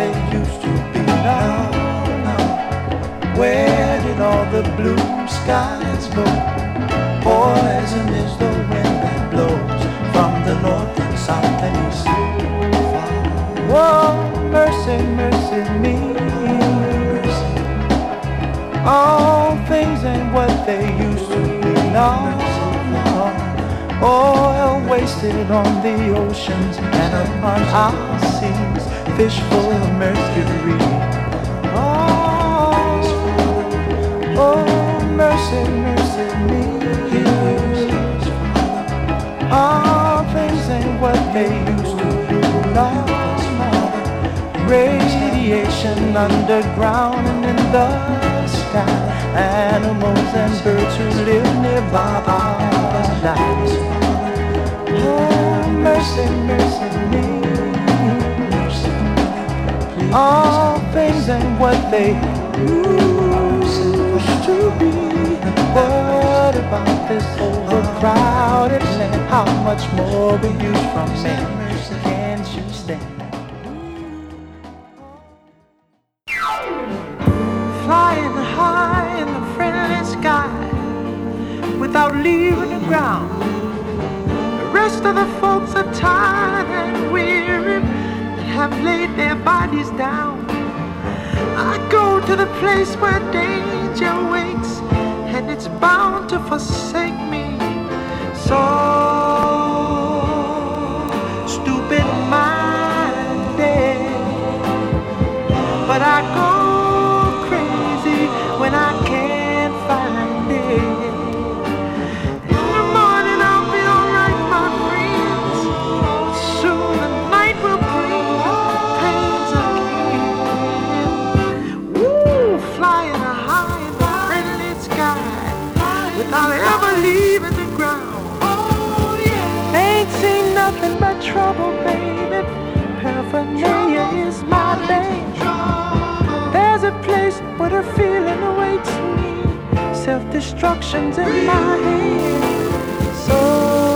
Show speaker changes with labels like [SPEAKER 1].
[SPEAKER 1] they used to be. No, no. Where did all the blue skies go? Poison is the wind that blows from the north and south and east. Whoa, mercy, mercy me. All things ain't what they used to be. No, no. Oil wasted on the oceans and upon our seas, fish full of mercury. Oh, mercy, mercy me. All things ain't what they used to be. No, no. Radiation underground and in the sky. Animals and birds who live nearby our lives. Oh, mercy, mercy me. All things ain't what they used to be. What about this overcrowded land? How much more abuse from men can't you stand? Flying high in the friendly sky without leaving the ground. The rest of the folks are tired and weary and have laid their bodies down. I go to the place where danger waits, and it's bound to forsake me. So stupid-minded, but I go crazy when I can't find it. In the morning I'll be alright, my friends. Soon the night will bring the pains again. Woo, flying high in the friendly sky without ever leaving the ground. Ain't seen nothing but trouble, baby. Paraphernalia is my name. There's a place where the feeling awaits me. Self-destruction's in my head. So